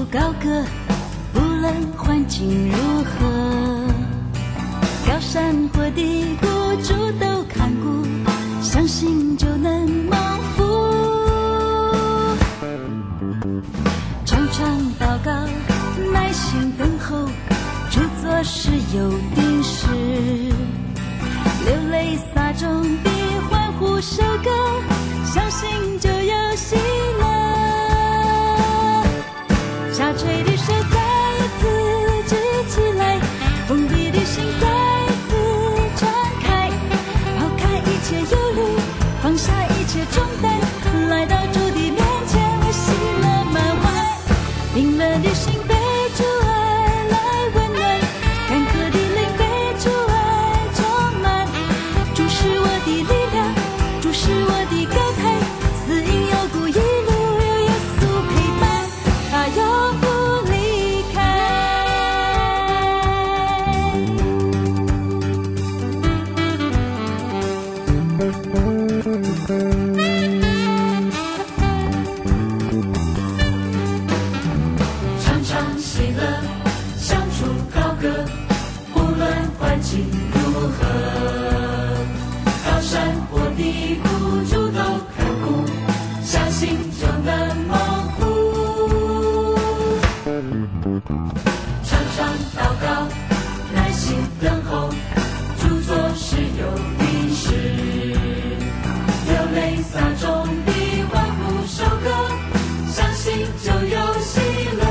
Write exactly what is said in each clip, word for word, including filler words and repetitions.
高歌，不论环境如何，高山或低谷，主都看顾，相信就能蒙福。常常祷告，耐心等候，主做事有定时，流泪撒种比欢呼收割，相信就有喜乐。下垂的手再一次举起来，封闭的心再一次敞开，抛开一切忧虑，放下一切重担，来到主的面前，我喜乐满怀。冰冷的心被主爱来温暖，干渴的灵被主爱充满。主是我的力量，主是我的高台，死荫幽谷一路有耶稣陪伴，他永不离开。常常喜乐，相处高歌，无论环境如何，高山或低谷，主都看顾，相信就能蒙福。常常祷告，耐心等候，主做事有定时，流泪撒种比欢呼收割，相信就有喜乐。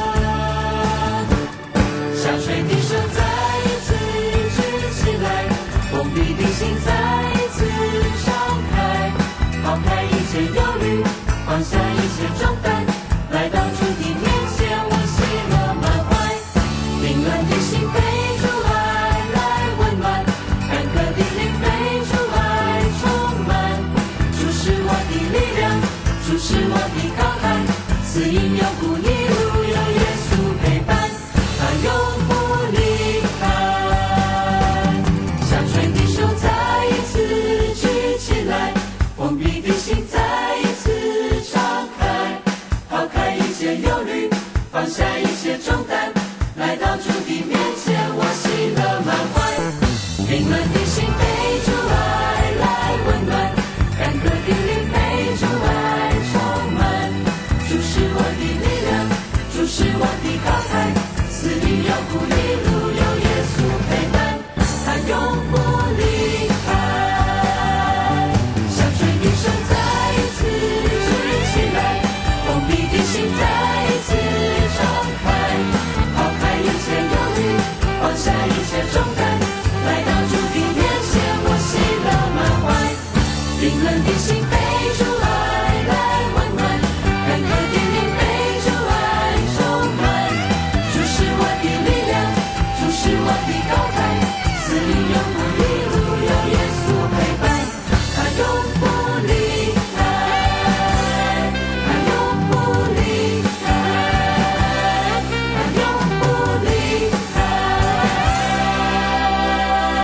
下垂的手再一次举起来，封闭的心再一次敞开，抛开一切忧虑，放下一切重担，来到主的面前，我喜乐满怀。冰冷的心被主爱来温暖，干渴的灵被主爱充满。主是我的力量，主是我的高台，死荫幽谷一